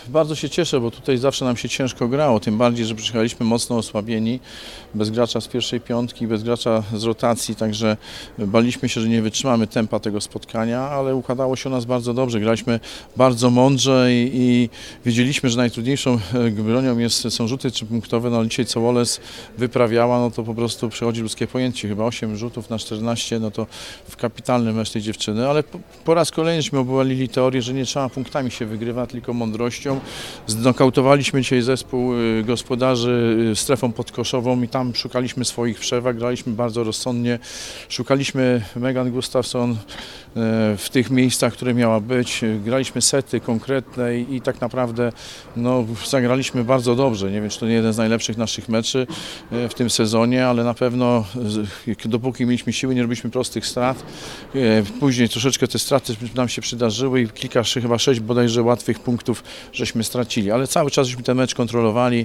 Bardzo się cieszę, bo tutaj zawsze nam się ciężko grało, tym bardziej, że przyjechaliśmy mocno osłabieni, bez gracza z pierwszej piątki, bez gracza z rotacji, także baliśmy się, że nie wytrzymamy tempa tego spotkania, ale układało się u nas bardzo dobrze, graliśmy bardzo mądrze i wiedzieliśmy, że najtrudniejszą bronią są rzuty trzypunktowe, no dzisiaj co Woles wyprawiała, no to po prostu przechodzi ludzkie pojęcie, chyba 8 rzutów na 14, no to w kapitalny mecz tej dziewczyny, ale po raz kolejny żeśmy obalili teorię, że nie trzeba punktami się wygrywa, tylko mądrością. Znokautowaliśmy dzisiaj zespół gospodarzy strefą podkoszową i tam szukaliśmy swoich przewag, graliśmy bardzo rozsądnie, szukaliśmy Megan Gustafsson w tych miejscach, które miała być, graliśmy sety konkretne i tak naprawdę no, zagraliśmy bardzo dobrze. Nie wiem, czy to nie jeden z najlepszych naszych meczy w tym sezonie, ale na pewno dopóki mieliśmy siły, nie robiliśmy prostych strat. Później troszeczkę te straty nam się przydarzyły i kilka, chyba 6 bodajże łatwych punktów żeśmy stracili, ale cały czas żeśmy ten mecz kontrolowali,